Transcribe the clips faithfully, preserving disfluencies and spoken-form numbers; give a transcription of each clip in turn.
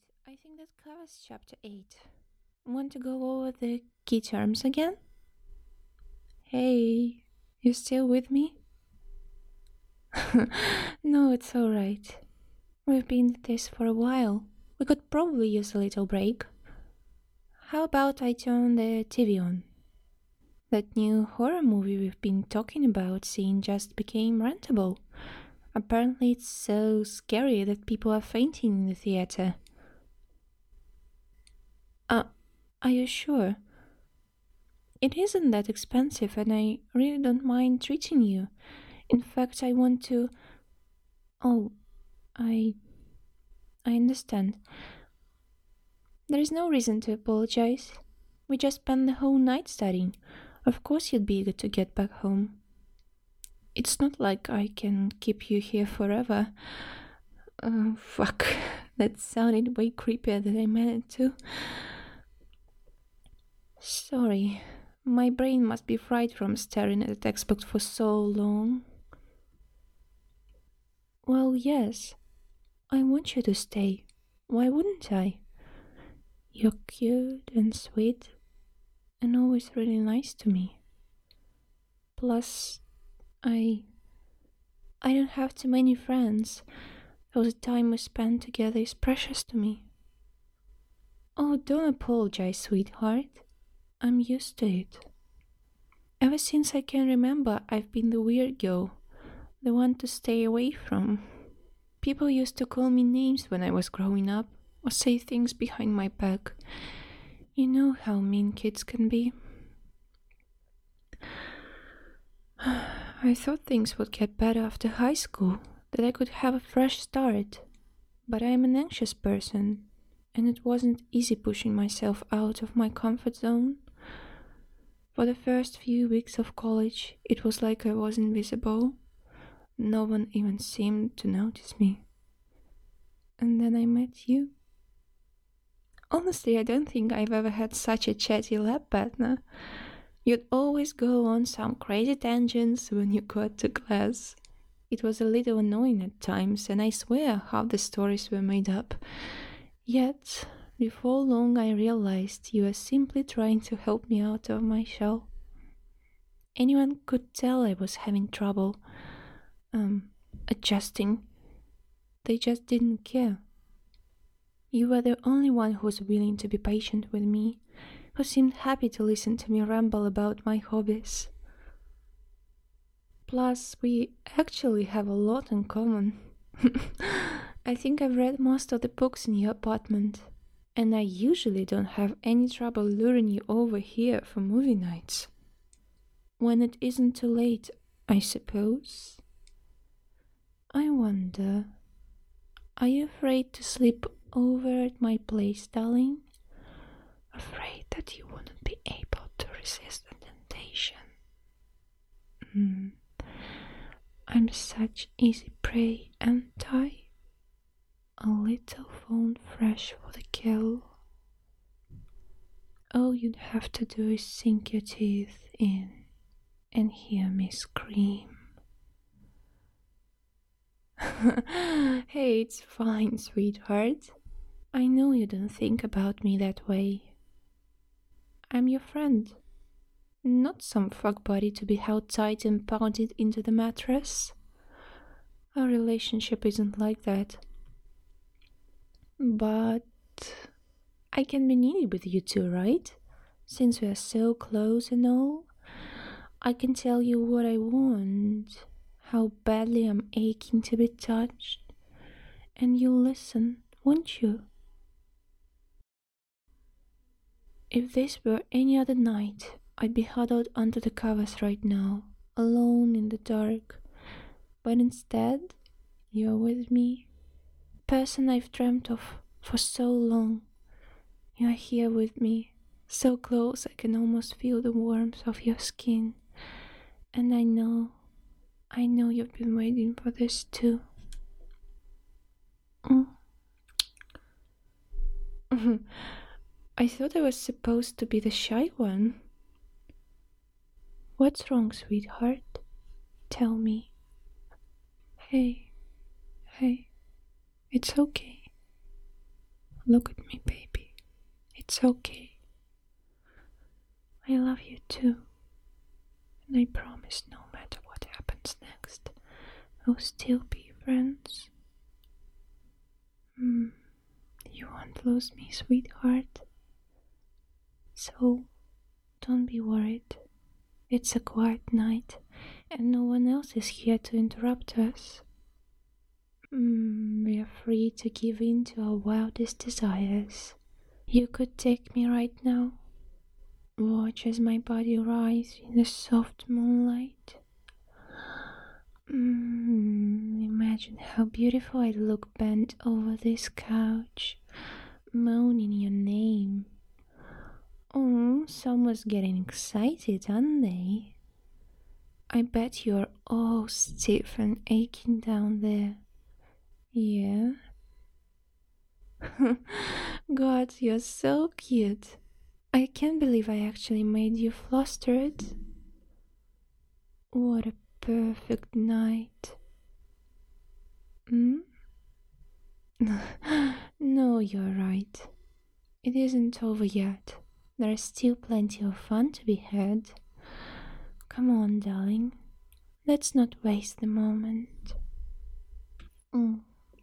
I think that covers chapter eight. Want to go over the key terms again? Hey, you still with me? No, it's alright. We've been at this for a while. We could probably use a little break. How about I turn the T V on? That new horror movie we've been talking about seeing just became rentable. Apparently, it's so scary that people are fainting in the theater. Uh, are you sure? It isn't that expensive, and I really don't mind treating you. In fact, I want to. Oh, I. I understand. There is no reason to apologize. We just spent the whole night studying. Of course, you'd be eager to get back home. It's not like I can keep you here forever. Oh, fuck. That sounded way creepier than I meant it to. Sorry. My brain must be fried from staring at the textbook for so long. Well, yes. I want you to stay. Why wouldn't I? You're cute and sweet and always really nice to me. Plus, I. I don't have too many friends, so the time we spend together is precious to me. Oh, don't apologize, sweetheart. I'm used to it. Ever since I can remember, I've been the weird girl, the one to stay away from. People used to call me names when I was growing up, or say things behind my back. You know how mean kids can be. I thought things would get better after high school, that I could have a fresh start. But I'm an anxious person, and it wasn't easy pushing myself out of my comfort zone. For the first few weeks of college, it was like I was invisible. No one even seemed to notice me. And then I met you. Honestly, I don't think I've ever had such a chatty lab partner. You'd always go on some crazy tangents when you got to class. It was a little annoying at times, and I swear half the stories were made up. Yet, before long I realized you were simply trying to help me out of my shell. Anyone could tell I was having trouble, um, adjusting. They just didn't care. You were the only one who was willing to be patient with me, who seemed happy to listen to me ramble about my hobbies. Plus, we actually have a lot in common. I think I've read most of the books in your apartment, and I usually don't have any trouble luring you over here for movie nights. When it isn't too late, I suppose. I wonder, are you afraid to sleep over at my place, darling? Afraid that you wouldn't be able to resist the temptation. Hmm. I'm such easy prey, aren't I? A little phone fresh for the kill. All you'd have to do is sink your teeth in and hear me scream. Hey, it's fine, sweetheart. I know you don't think about me that way. I'm your friend, not some fuck body to be held tight and pounded into the mattress. Our relationship isn't like that. But I can be needy with you too, right? Since we are so close and all, I can tell you what I want, how badly I'm aching to be touched, and you'll listen, won't you? If this were any other night, I'd be huddled under the covers right now, alone in the dark. But instead, you're with me, the person I've dreamt of for so long. You're here with me, so close I can almost feel the warmth of your skin. And I know, I know you've been waiting for this too. Mm. I thought I was supposed to be the shy one. What's wrong, sweetheart? Tell me. Hey, hey, it's okay. Look at me, baby. It's okay. I love you too. And I promise no matter what happens next, we'll still be friends. Mm, you won't lose me, sweetheart. So, don't be worried. It's a quiet night, and no one else is here to interrupt us. Mm, we are free to give in to our wildest desires. You could take me right now. Watch as my body rise in the soft moonlight. Mm, imagine how beautiful I'd look bent over this couch, moaning your name. Oh, someone's getting excited, aren't they? I bet you're all stiff and aching down there. Yeah? God, you're so cute. I can't believe I actually made you flustered. What a perfect night. Hmm? No, you're right. It isn't over yet. There's still plenty of fun to be had. Come on, darling. Let's not waste the moment. Mm.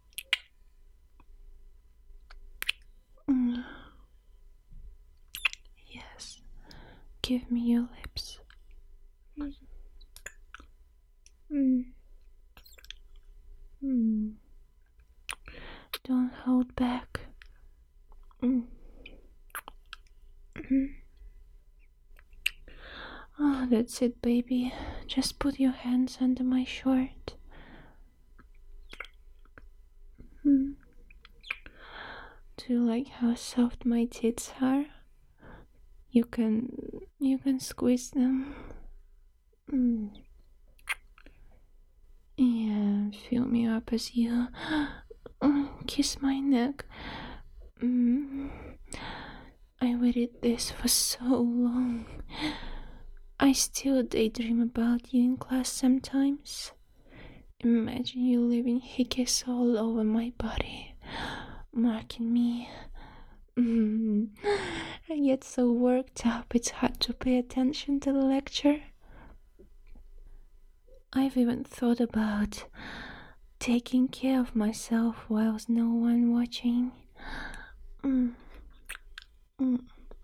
Mm. Yes, give me your lips. Mm. Mm. Mm. Don't hold back. Mm. Mm. Oh, that's it, baby. Just put your hands under my shirt. Mm. Do you like how soft my tits are? You can, you can squeeze them. Mm. Yeah, fill me up as you uh, kiss my neck. Mm. I waited this for so long. I still daydream about you in class sometimes. Imagine you leaving hickeys all over my body, marking me. Mm. I get so worked up it's hard to pay attention to the lecture. I've even thought about taking care of myself whilst no one watching. Mm. Mm.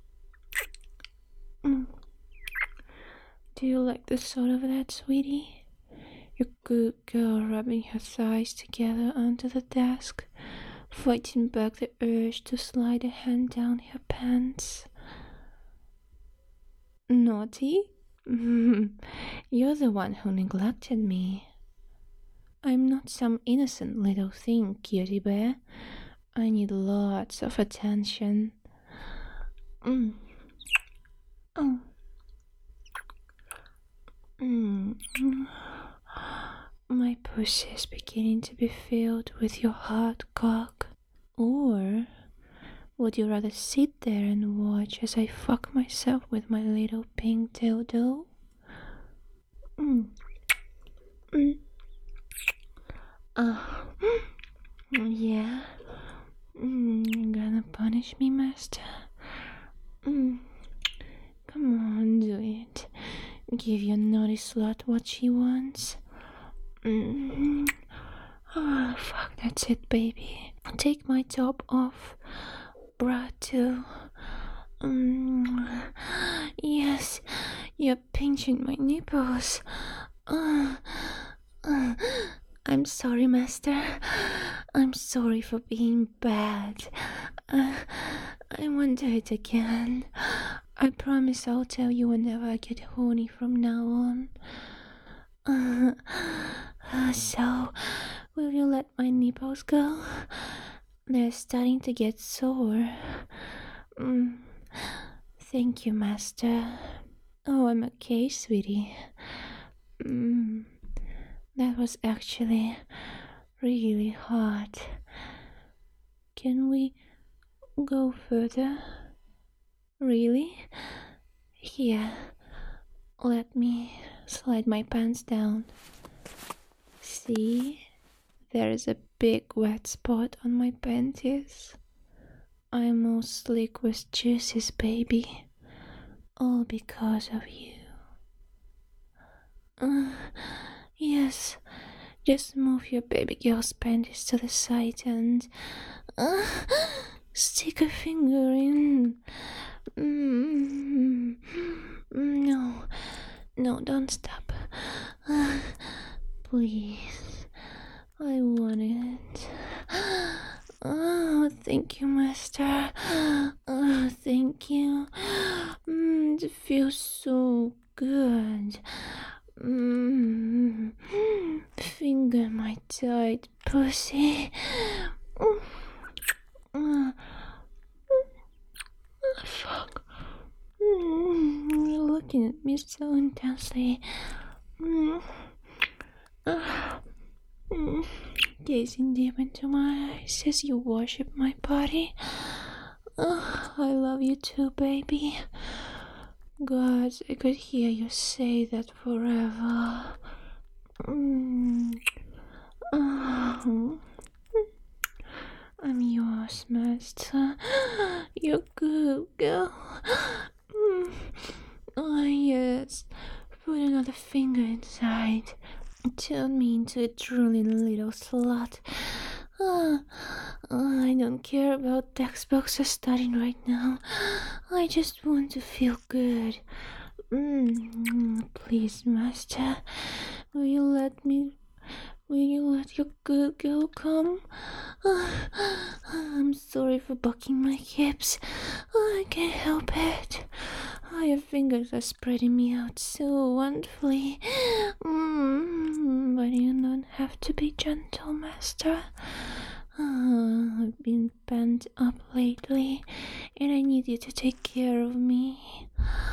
Mm. Do you like the sound of that, sweetie? You good girl rubbing her thighs together onto the desk, fighting back the urge to slide a hand down her pants. Naughty? You're the one who neglected me. I'm not some innocent little thing, cutie bear. I need lots of attention. Mm. Oh. Mm. My pussy is beginning to be filled with your hard cock. Or would you rather sit there and watch as I fuck myself with my little pink dildo? Mm. Mm. Oh. Yeah. Mm. You're gonna punish me, master? Mm. Come on, do it. Give your naughty slut what she wants. Mm. Oh, fuck, that's it, baby. Take my top off. Bra too. Mm. Yes, you're pinching my nipples. Uh, uh, I'm sorry, master. I'm sorry for being bad. Uh, I won't do it again. I promise I'll tell you whenever I get horny from now on. Uh, uh, so, will you let my nipples go? They're starting to get sore. Mm. Thank you, master. Oh, I'm okay, sweetie. Mm. That was actually really hard. Can we go further? Really? Here, let me slide my pants down. See? There is a big wet spot on my panties. I'm all slick with juices, baby. All because of you. Uh, yes, just move your baby girl's panties to the side and uh, stick a finger in. Mm, no, no, don't stop. Uh, please, I want it. Oh, thank you, Master. Oh, thank you. Mm, it feels so good. Mm, finger my tight pussy. Mm, mm, fuck. Mm, you're looking at me so intensely. Mm, uh, mm, gazing deep into my eyes as you worship my body. Oh, I love you too, baby. God, I could hear you say that forever. Mm. Oh. I'm yours, Master. You're good, girl. Mm. Oh, yes. Put another finger inside. Turn me into a drooling little slut. Oh, I don't care about textbooks or studying right now. I just want to feel good. Mm, please, Master, will you let me? Will you let your good girl come? Uh, I'm sorry for bucking my hips. I can't help it. Your fingers are spreading me out so wonderfully. Mm, but you don't have to be gentle, Master. Uh, I've been pent up lately, and I need you to take care of me.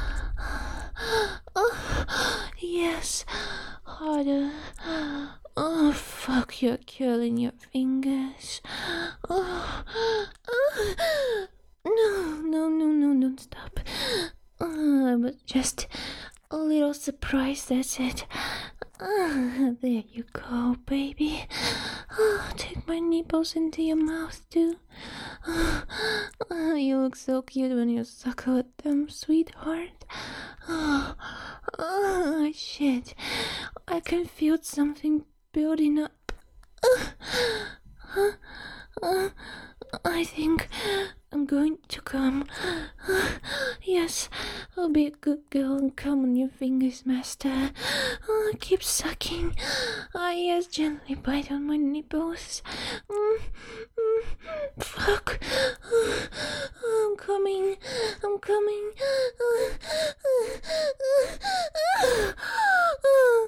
Oh, yes, harder. Oh, fuck, you're curling your fingers. Oh, oh, no, no, no, no, don't stop. Uh, but just a little surprise, that's it. Uh, there you go, baby. Uh, take my nipples into your mouth, too. Uh, uh, you look so cute when you suckle at them, sweetheart. Oh, uh, shit. I can feel something building up. Uh, uh, uh, I think I'm going to come. Uh, yes, I'll be a good girl and come on your fingers, Master. Uh, keep sucking. Ah, uh, yes, gently bite on my nipples. Mm, mm, fuck. Uh, I'm coming. I'm coming. Uh, uh, uh, uh, uh,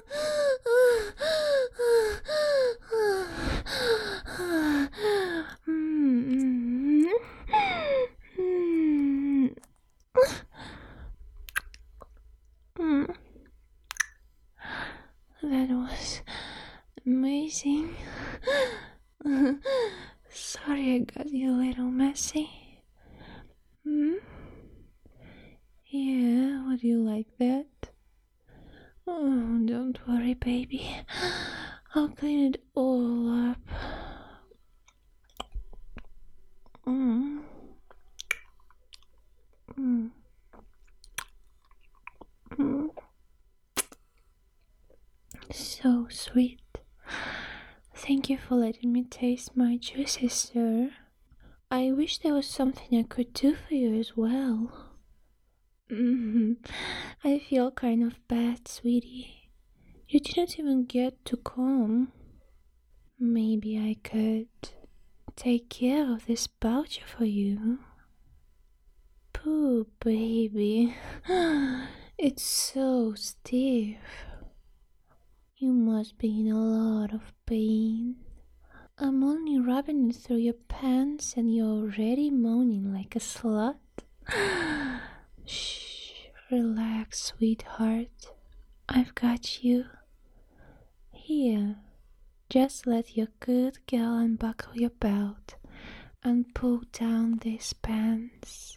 that was amazing. Sorry I got you a little messy. Hmm? Yeah, would you like that? Oh, don't worry, baby. I'll clean it all up. Mm. Mm. Mm. So sweet. Thank you for letting me taste my juices, sir. I wish there was something I could do for you as well. Mm-hmm. I feel kind of bad, sweetie. You didn't even get to come. Maybe I could take care of this pouch for you. Pooh, baby. It's so stiff. You must be in a lot of pain. I'm only rubbing it through your pants and you're already moaning like a slut. Shh, relax, sweetheart. I've got you. Here, just let your good girl unbuckle your belt and pull down these pants.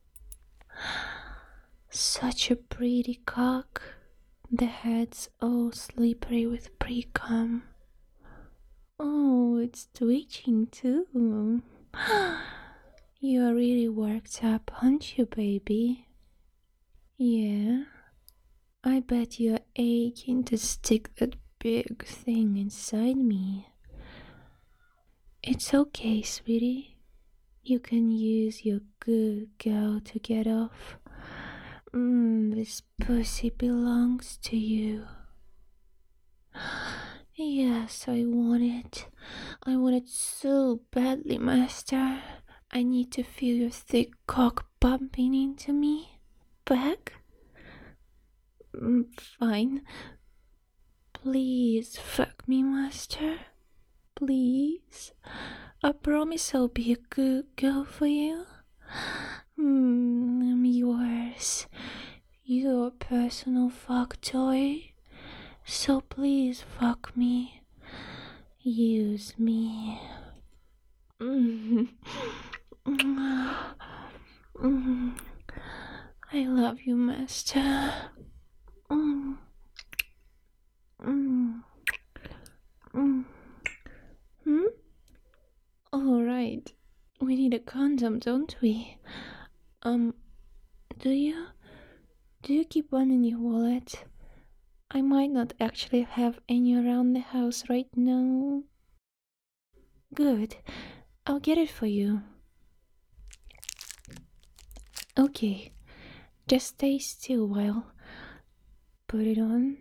Such a pretty cock. The head's all slippery with pre-cum. Oh, it's twitching too. You're really worked up, aren't you, baby? Yeah, I bet you're aching to stick that big thing inside me. It's okay, sweetie. You can use your good girl to get off. Mmm, this pussy belongs to you. Yes, I want it. I want it so badly, master. I need to feel your thick cock bumping into me. Back? Mm, fine. Please fuck me, master. Please. I promise I'll be a good girl for you. Mm, I'm yours. Your personal fuck toy. So please fuck me. Use me. Mm. Mm. I love you, master. Mm. Mm. Mm. Hmm? All right. We need a condom, don't we? Um, do you? Do you keep one in your wallet? I might not actually have any around the house right now. Good. I'll get it for you. Okay. Just stay still while. Put it on.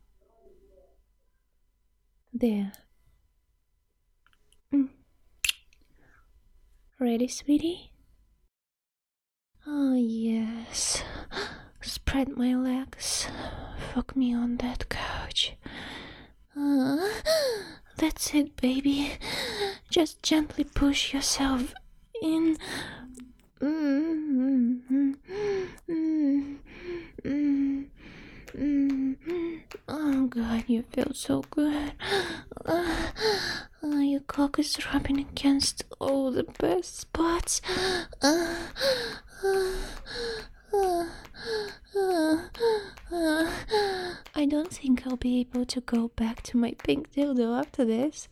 There. Mm. Ready, sweetie? Oh, yes. Spread my legs. Fuck me on that couch. Uh, that's it, baby. Just gently push yourself in. Mm, mm, mm, mm, mm. Oh god, you feel so good. Uh, uh, your cock is rubbing against all the best spots. Uh, uh, uh, uh, uh. I don't think I'll be able to go back to my pink dildo after this.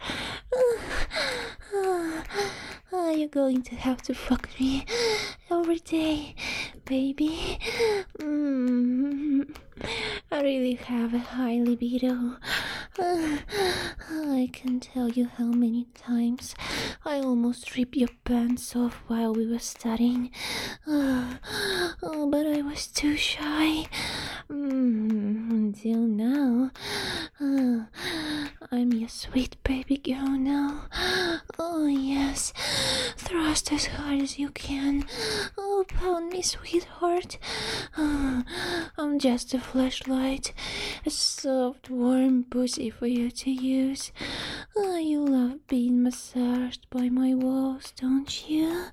Uh, you're going to have to fuck me every day, baby. Mm, I really have a high libido. Uh, I can tell you how many times I almost ripped your pants off while we were studying. Uh, oh, but I was too shy. Mm, until now. Uh, I'm your sweet baby girl now. Oh, yes. Thrust as hard as you can. Oh, pound me, sweetheart. Uh, I'm just a flashlight. A soft, warm pussy for you to use. Oh, you love being massaged by my walls, don't you?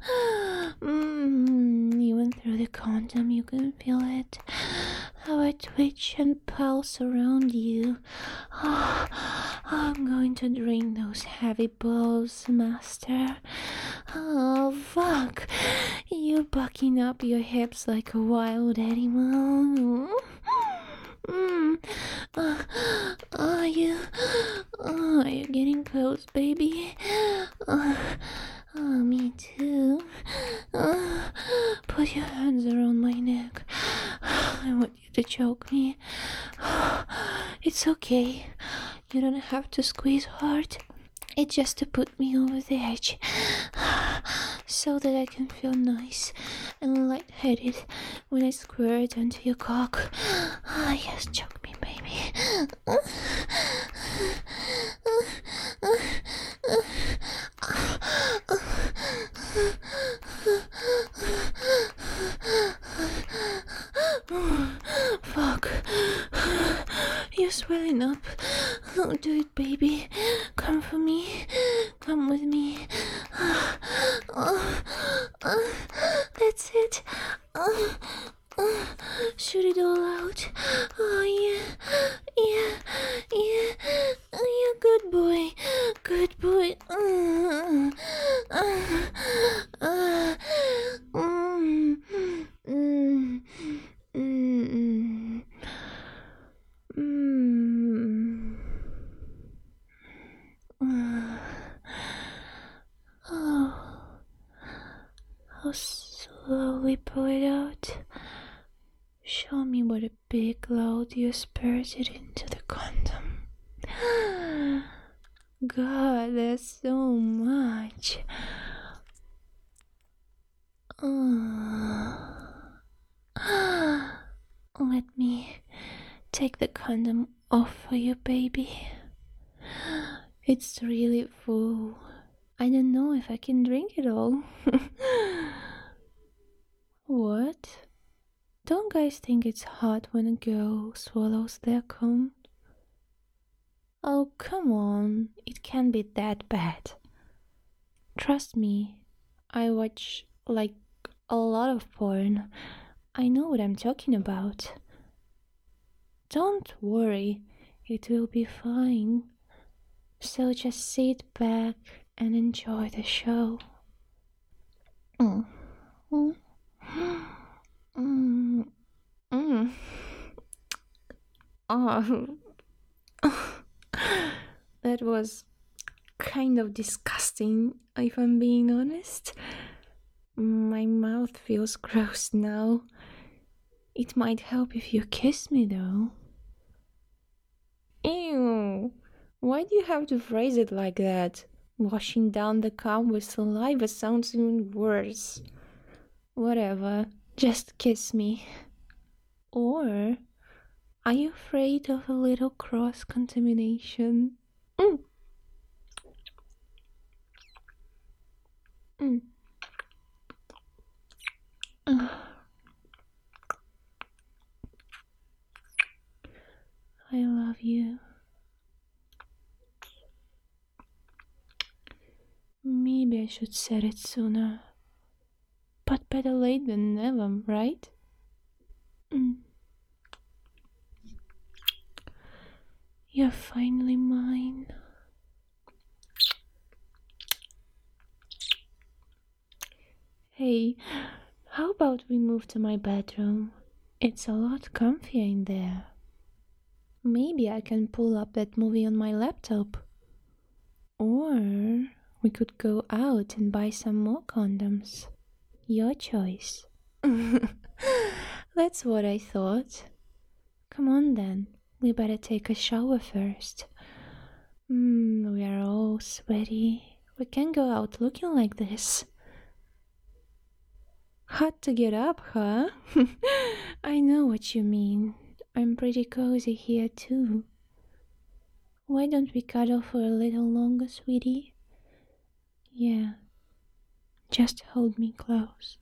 Mm, even through the condom you can feel it. How I twitch and pulse around you. Oh, I'm going to drain those heavy balls, master. Oh, fuck. You're bucking up your hips like a wild animal. Mm. Uh, are you? Uh, are you getting close, baby? Uh, oh, me too. Uh, put your hands around my neck. I want you to choke me. It's okay. You don't have to squeeze hard. It's just to put me over the edge. So that I can feel nice and lightheaded when I squirt onto your cock. Ah, yes, choke me, baby. Fuck. You're swelling up. Oh, do it, baby. Come for me. Come with me. Oh, oh, that's it. Oh, oh, shoot it all out. Oh, yeah. Yeah. Yeah. Yeah, good boy. Good boy. Uh, uh, uh, mm, mm, mm, mm. Uh, oh. I'll slowly pull it out. Show me what a big load you spurted into the condom. God, there's so much. Let me take the condom off for you, baby. It's really full. I don't know if I can drink it all. What? Don't guys think it's hot when a girl swallows their cum? Oh, come on. It can't be that bad. Trust me, I watch like a lot of porn. I know what I'm talking about. Don't worry, it will be fine. So just sit back and enjoy the show. Mm. Mm. Mm. Mm. Oh. That was kind of disgusting, if I'm being honest. My mouth feels gross now. It might help if you kiss me, though. Ew! Why do you have to phrase it like that? Washing down the cum with saliva sounds even worse. Whatever, just kiss me. Or are you afraid of a little cross contamination? Mm. Mm. I love you. Maybe I should said it sooner. But better late than never, right? Mm. You're finally mine. Hey, how about we move to my bedroom? It's a lot comfier in there. Maybe I can pull up that movie on my laptop. Or we could go out and buy some more condoms. Your choice. That's what I thought. Come on then, we better take a shower first. Mm, we are all sweaty. We can't go out looking like this. Hot to get up, huh? I know what you mean. I'm pretty cozy here too. Why don't we cuddle for a little longer, sweetie? Yeah, just hold me close.